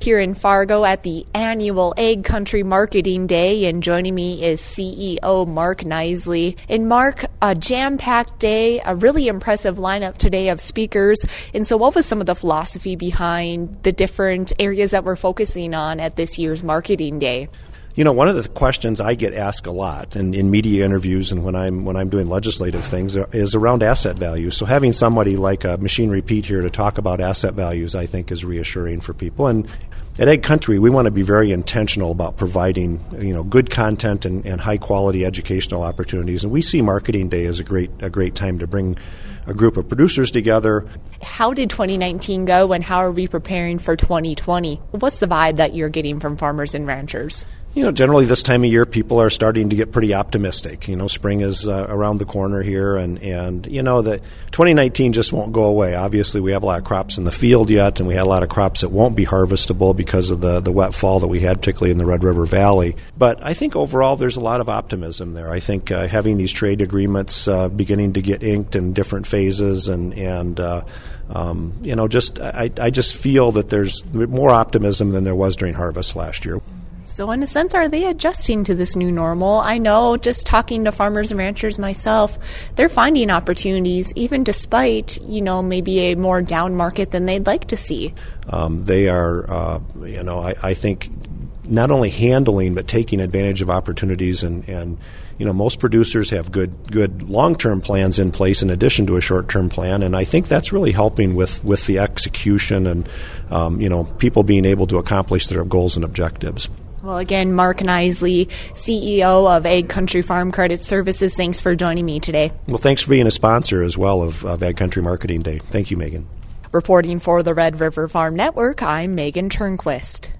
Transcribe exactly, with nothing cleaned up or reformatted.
here in Fargo at the annual Ag Country Marketing Day, and joining me is C E O Mark Knisely. And Mark, a jam-packed day, a really impressive lineup today of speakers. And so what was some of the philosophy behind the different areas that we're focusing on at this year's Marketing Day? You know, one of the questions I get asked a lot in, in media interviews and when I'm when I'm doing legislative things is around asset values. So having somebody like a Machinery Pete here to talk about asset values, I think, is reassuring for people. And at Ag Country, we want to be very intentional about providing, you know, good content and, and high quality educational opportunities. And we see Marketing Day as a great a great time to bring a group of producers together. How did twenty nineteen go, and how are we preparing for twenty twenty? What's the vibe that you're getting from farmers and ranchers? You know, generally this time of year, people are starting to get pretty optimistic. You know, spring is uh, around the corner here, and, and you know, the twenty nineteen just won't go away. Obviously, we have a lot of crops in the field yet, and we had a lot of crops that won't be harvestable because of the, the wet fall that we had, particularly in the Red River Valley. But I think overall there's a lot of optimism there. I think uh, having these trade agreements uh, beginning to get inked in different phases, and, and uh, um, you know, just I, I just feel that there's more optimism than there was during harvest last year. So in a sense, are they adjusting to this new normal? I know, just talking to farmers and ranchers myself, they're finding opportunities even despite, you know, maybe a more down market than they'd like to see. Um, they are, uh, you know, I, I think not only handling but taking advantage of opportunities, and, and you know, most producers have good good long-term plans in place in addition to a short-term plan, and I think that's really helping with, with the execution and, um, you know, people being able to accomplish their goals and objectives. Well, again, Mark Knisely, C E O of Ag Country Farm Credit Services, thanks for joining me today. Well, thanks for being a sponsor as well of, of Ag Country Marketing Day. Thank you, Megan. Reporting for the Red River Farm Network, I'm Megan Turnquist.